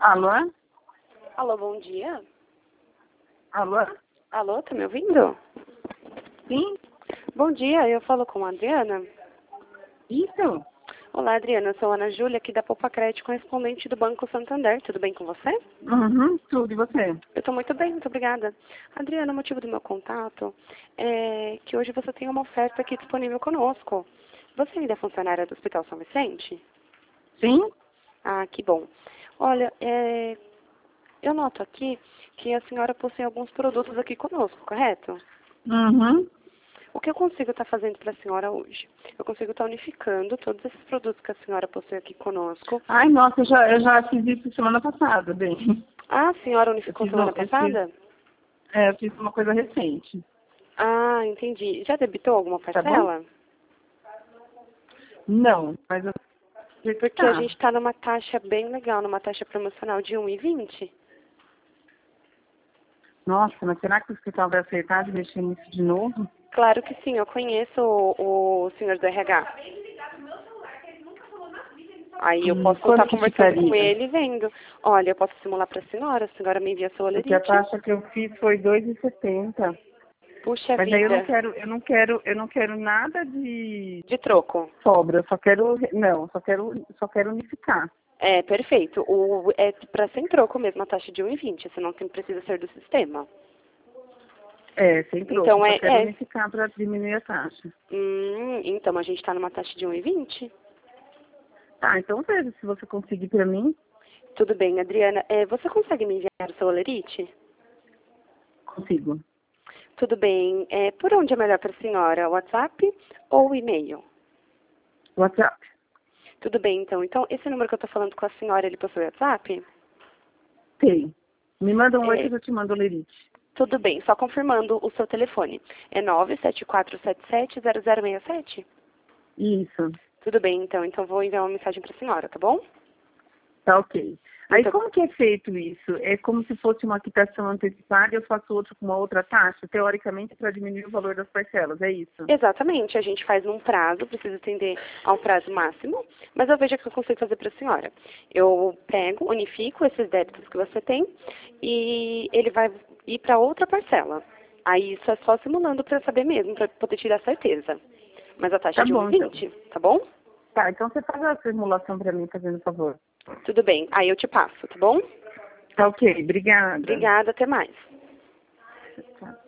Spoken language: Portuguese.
Alô? Alô, bom dia. Alô? Alô, tá me ouvindo? Sim? Bom dia, eu falo com a Adriana. Isso? Olá, Adriana, eu sou a Ana Júlia, aqui da Poupa Crédito, correspondente do Banco Santander. Tudo bem com você? Uhum, tudo. E você? Eu estou muito bem, muito obrigada. Adriana, o motivo do meu contato é que hoje você tem uma oferta aqui disponível conosco. Você ainda é funcionária do Hospital São Vicente? Sim? Ah, que bom. Olha, eu noto aqui que a senhora possui alguns produtos aqui conosco, correto? Uhum. O que eu consigo estar fazendo para a senhora hoje? Eu consigo estar unificando todos esses produtos que a senhora possui aqui conosco. Ai, nossa, eu já fiz isso semana passada, bem. Ah, a senhora Eu unificou fiz, semana passada? eu fiz uma coisa recente. Ah, entendi. Já debitou alguma Tá bom? parcela? Não, mas eu sei que Porque a tá. gente está numa taxa bem legal, numa taxa promocional de 1,20. Nossa, mas será que o hospital vai aceitar de mexer nisso de novo? Claro que sim, eu conheço o senhor do RH. Aí eu posso estar Quanto que conversando com ficaria? ele e vendo. Olha, eu posso simular para a senhora me envia seu Porque a olerite. taxa que eu fiz foi 2,70. Puxa Mas aí vida, eu não quero nada de de troco. sobra, eu só quero unificar. É, perfeito. É para sem troco mesmo a taxa de 1,20, senão não precisa ser do sistema. É, sem troco, Então só quero unificar para diminuir a taxa. então a gente está numa taxa de 1,20. Tá, então veja se você conseguir para mim. Tudo bem, Adriana. Você consegue me enviar o seu olerite? Consigo. Tudo bem. Por onde é melhor para a senhora? WhatsApp ou e-mail? WhatsApp. Tudo bem, então. Então, esse número que eu estou falando com a senhora, ele possui WhatsApp? Tem. Me manda um oi que É, eu já te mando o lerite. tudo bem, só confirmando o seu telefone. É 974770067? Isso. Tudo bem, então. Então, vou enviar uma mensagem para a senhora, tá bom? Tá ok. Aí Muito como que é feito isso? É como se fosse uma quitação antecipada e eu faço outro com uma outra taxa, teoricamente para diminuir o valor das parcelas, é isso? Exatamente, a gente faz num prazo, precisa atender a um prazo máximo, mas eu vejo o que eu consigo fazer para a senhora. Eu pego, unifico esses débitos que você tem e ele vai ir para outra parcela. Aí isso é só simulando para saber mesmo, para poder tirar certeza. Mas a taxa é Tá de bom, então. 1,20, tá bom? Tá, então você faz a simulação para mim, fazendo favor. Tudo bem, aí eu te passo, tá bom? Tá ok, obrigada. Obrigada, até mais. Tá.